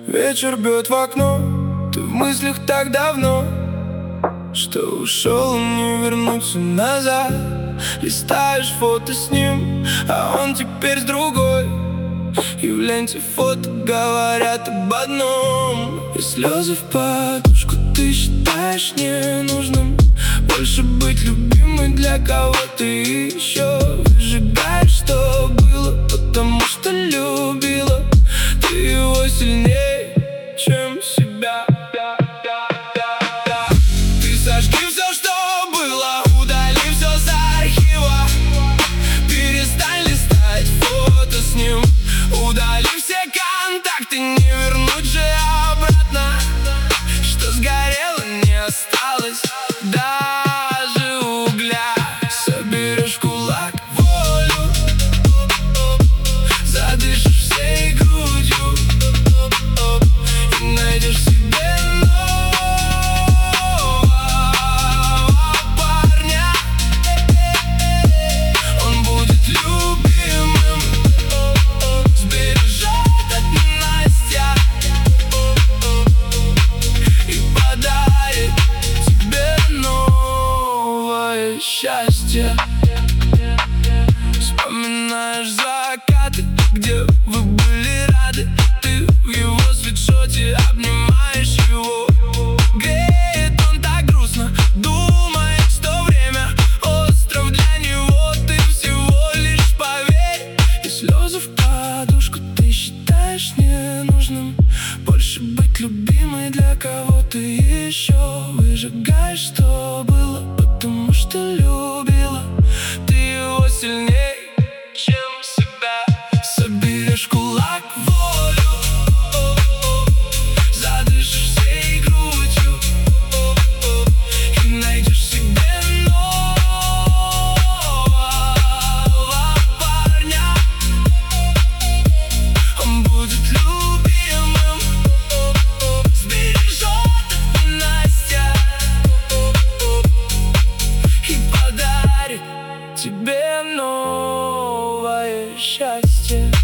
Вечер бьет в окно, ты в мыслях так давно, что ушел, не вернуться назад. Листаешь фото с ним, а он теперь с другой, и в ленте фото говорят об одном. И слезы в подушку ты считаешь ненужным больше быть любимой для кого-то еще. Выжигаешь, что было, потому что любила ты его сильнее, чем себя. Ты сожги все, что было, удали все с архива. Перестань листать фото с ним, удали все контакты, не вернуть же обратно. Что сгорело, не осталось даже угля. Соберешь в кулак волю, задышишь всей грудью и найдешь себе нового парня. Он будет любимым, сбережет от ненастья и подарит тебе новое счастье. Вспоминаешь закаты, где вы были рады, ты в его свитшоте обнимаешь его. Греет он так грустно, думает, что время остров для него, ты всего лишь поверь. И слезы в подушку ты считаешь ненужным больше быть любимой для кого-то еще. Выжигаешь, что было, потому что любила ты его сильней, чем себя. Соберешь в кулак волю, задышишь всей грудью и найдешь себе нового парня. Он будет любимым, сбережет от ненастья и подарит тебе новое счастье.